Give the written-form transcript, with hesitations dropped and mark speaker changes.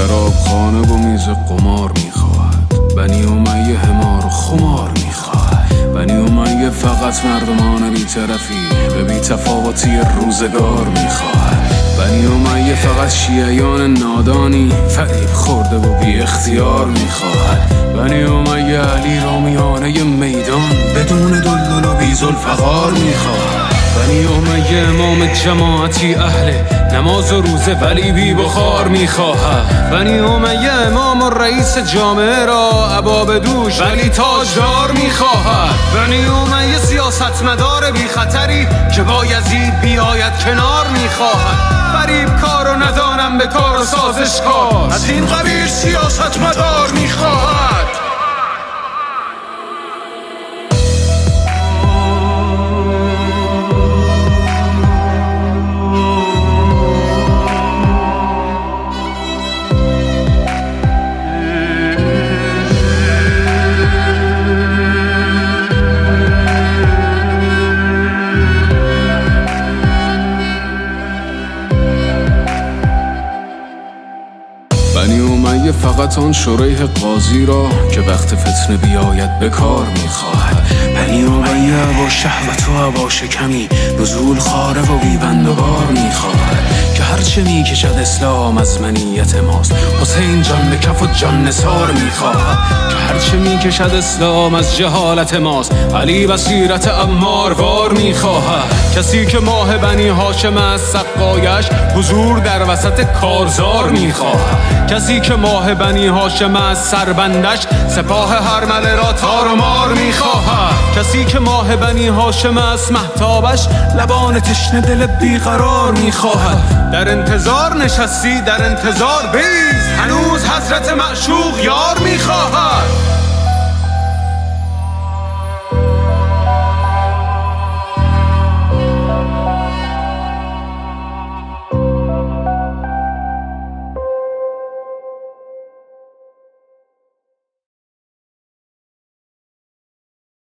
Speaker 1: شراب خانه و میز قمار میخواهد. بنی امیه حمار و خمار میخواهد. بنی امیه فقط مردمان بی‌طرفی به بی‌تفاوتی روزگار میخواهد. بنی امیه فقط شیعیان نادانی فریب خورده و بی اختیار میخواهد. بنی امیه علی رامیانه میدان بدون دلدل و بی ذوالفقار میخواهد. بنی امیه امام جماعتی اهل نماز و روزه ولی بی بخار میخواهد. بنی امیه امام و رئیس جامعه را عبا به دوش ولی تاجدار میخواهد. بنی امیه سیاستمدار بی خطری که با یزید بیاید کنار میخواهد. فریب کار و ندانم به کار و سازشکار از این قبیل سیاستمدار میخواهد. بنی امیه فقط آن شریح قاضی را که وقت فتنه بیاید به کار میخواهد. بنی امیه با شهوت و هوا شکمی نزول خاره و بیبند و بار میخواهد. که هرچه میکشد اسلام از منیت ماست حسین جان به کف و جان نثار میخواهد. که هرچه میکشد اسلام از جهالت ماست علی بصیرت عماروار میخواهد. کسی که ماه بنی هاشم از سقایش حضور در وسط کارزار میخواهد. کسی که ماه بنی هاشم از سربندش سپاه هرمله را تار و مار میخواهد. کسی که ماه بنی هاشم از مهتابش لبان تشنه دل بیقرار میخواهد. در انتظار نشستی در انتظار بیز هنوز حضرت معشوق یار میخواهد.